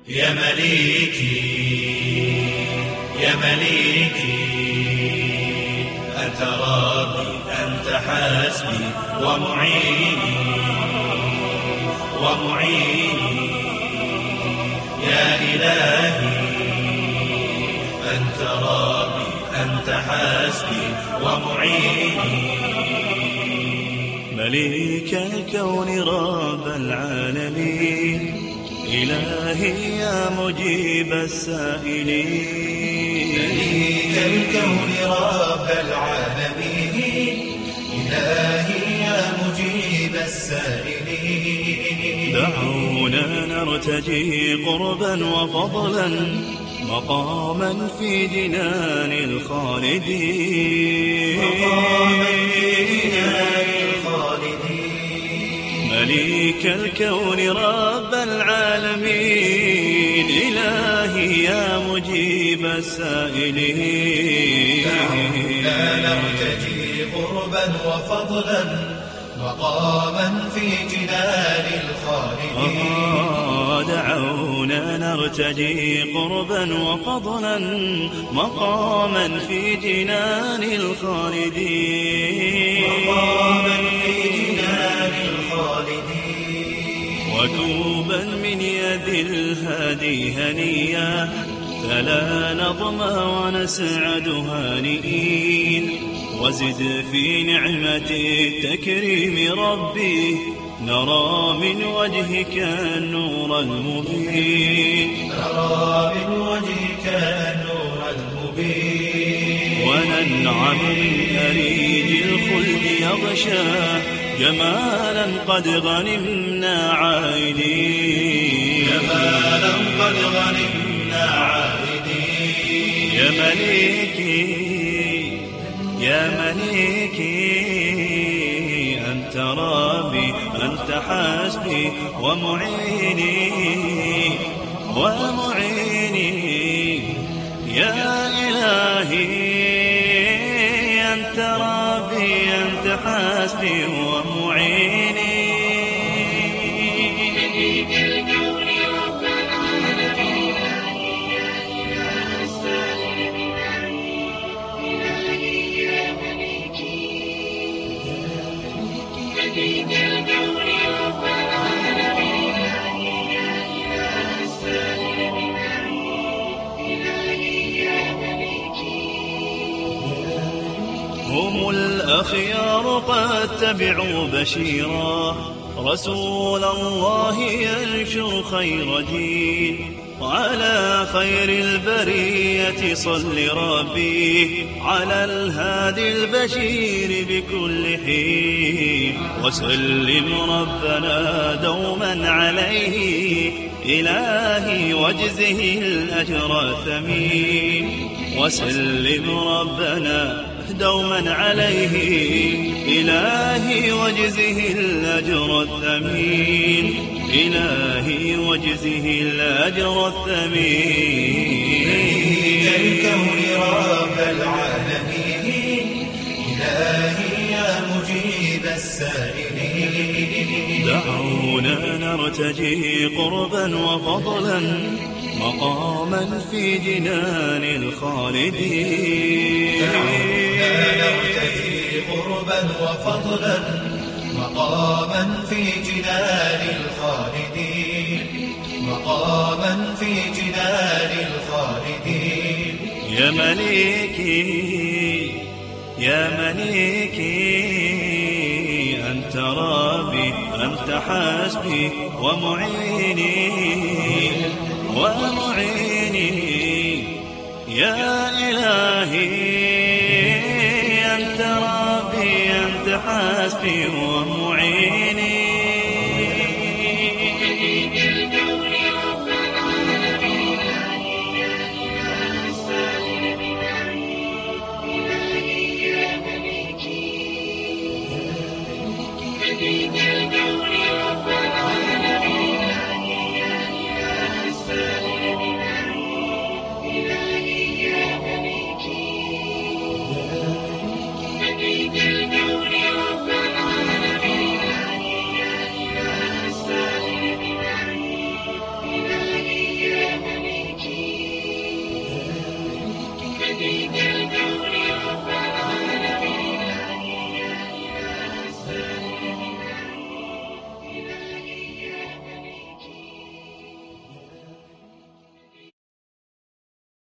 يا مليكي يا مليكي، أنت ربي أنت حسبي ومعيني ومعيني، يا إلهي أنت ربي أنت حسبي ومعيني. مليك الكون رب العالمين، إلهي يا مجيب السائلين. مليك الكون رب العالمين، إلهي يا مجيب السائلين. دعونا نرتجي قربا وفضلا، مقاما في جنان الخالدين. مقاما في جنان الخالدين. مليك الكون رب العالمين، إلهي يا مجيب السائلين. دعونا نرتجي قربا وفضلا، مقاما في جنان الخالدين. دعونا نرتجي قربا وفضلا، مقاما في جنان الخالدين. مقاما في جنان الخالدين. وتوبا من يد الهادي هنيا، فلا نظمى ونسعد هانئين. وزد في نعمة التكريم ربي، نرى من وجهك النور المبين. نرى من وجهك النور المبين. وننعم من أريج الخلد يغشاه، جمالا قد غنمنا عائدين. جمالا قد غنمنا عائدين. يا مليكي يا مليكي، أنت ربي أنت حسبي ومعيني ومعيني، يا إلهي أنت ربي أنت حسبي ومعيني. هم الأخيار قد تبعوا بشيرا، رسول الله ينشر خير دين. وعلى خير البرية صل ربي، على الهادي البشير بكل حين. وسلم ربنا دوما عليه، إلهي واجزه الأجر الثمين. وسلم ربنا دوما عليه، إلهي واجزه الأجر الثمين. إلهي واجزه الأجر الثمين. مليك الكون رب العالمين، إلهي يا مجيب السائلين. دعونا نرتجي قربا وفضلا، مقاما في جنان الخالدين. دعونا نرتجي قربا وفضلا، مقاما في جنان الخالدين. مقاما في جنان الخالدين. يا مليكي يا مليكي، أنت ربي أنت حسبي ومعيني ومعيني، يا إلهي أنت ربي أنت حسبي ومعيني.